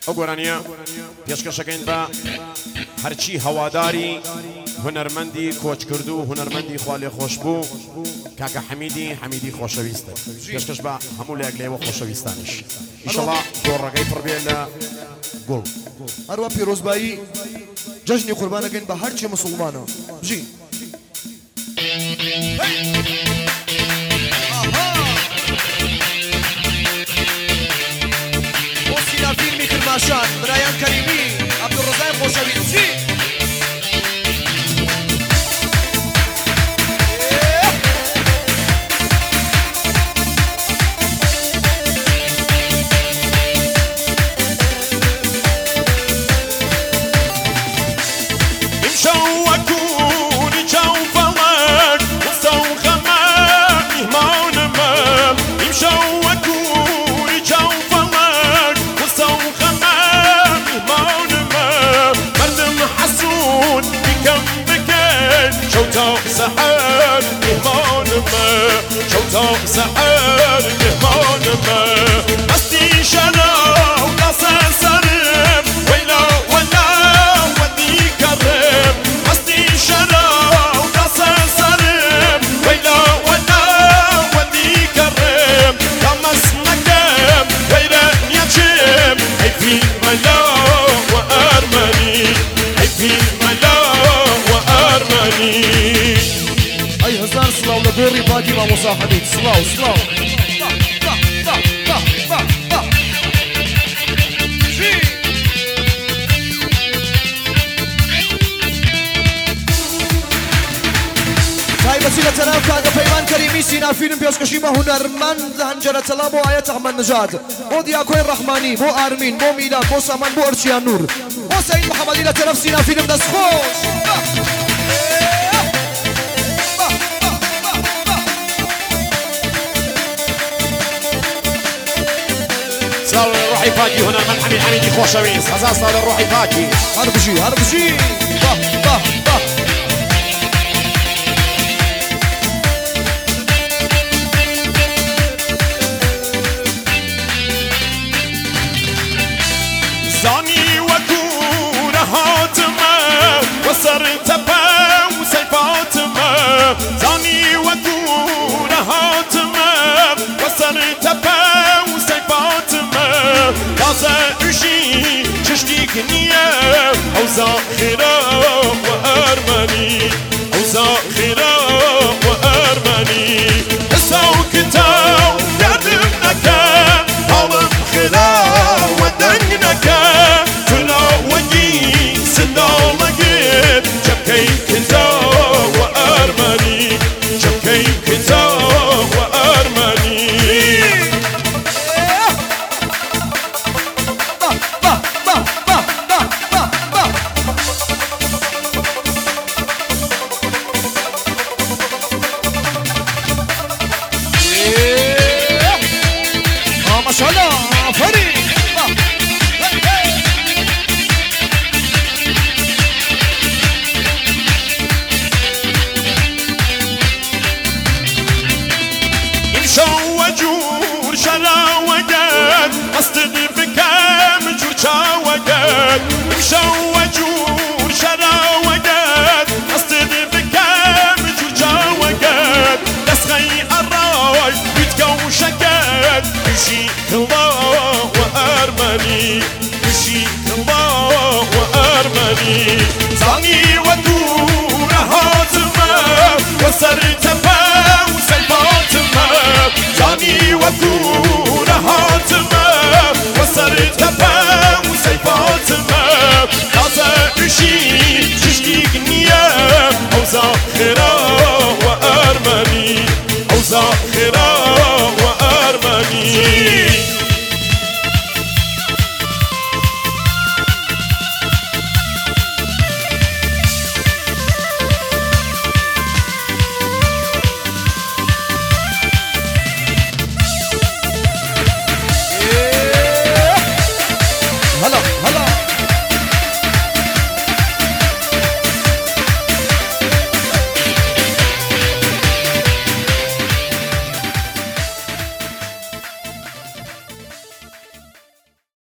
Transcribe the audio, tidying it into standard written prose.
ئەو گۆرانیە پێشکەشەکەین بە هەرچی هەواداری هونەرمەندی کۆچکرد و هونەرمەندی خوا لێ خۆش بوو کاکە حەمیدی خۆشەویستە پێشکەش بە هەموو لایەک لێوە خۆشەویستانش ئینشەڵڵا گۆڕەکەی پڕبێ لە گوڵ هەروە پیرۆزبایی جەژنی قوربانەکەین بە هەرچی موسڵمانە بژین بۆ فیلمی کرماشان برایان کەریمی عەبدوڕەزای خۆشەویستی سحر مهمان ما شوتا سحر مهمان ما أستي شنا وقاس سرم ويلا ولا ودي كرم أستي شنا وقاس سرم ويلا ولا ودي كرم كمس مكم ويلا يجم هي في ملا وأرمني هي في ملا وأرمني هزار سلاو لدوري باقي مع مصاحبين سلاو تاي بسيلة تلام كاقا بيمان كريمي سينا فيلم بيوشكشي ما هنرمند هنجرة تلام بو آيات أحمد نجاد بو دياكوين رحماني بو آرمين بو ميلاد بو سامان بو أرشيان نور بو سيد محمد إلى تلف سينا فيلم دسخوش سلاو للروحي باقي هنا من حميدي خوشويس هزار سلاو للروحي باقي هربجي با زاني وكون هاتما وصرت با وسيفاتما زاني وكون هاتما وصرت با تازه اشی چشتی کنیه او زاخرا و ارمنی او زاخرا و ارمنی اساو کتاو یادم نکن حالم خدا و دنگ نکن تلا وگی سندالگید جبکی کتا و ارمنی جبکی کتا و ارمنی مشوجور شرا وقت أصطد بكام جوجا وقت نسخي الراي بتكو شكت يشي الله وأرمني يشي الله وأرمني زاني ودور هاتما وصرت با وسيفاتما زاني ودور هاتما وصرت با وسيفاتما ششتيك نية أو زاخرة وأرمني أو زاخرة وأرمني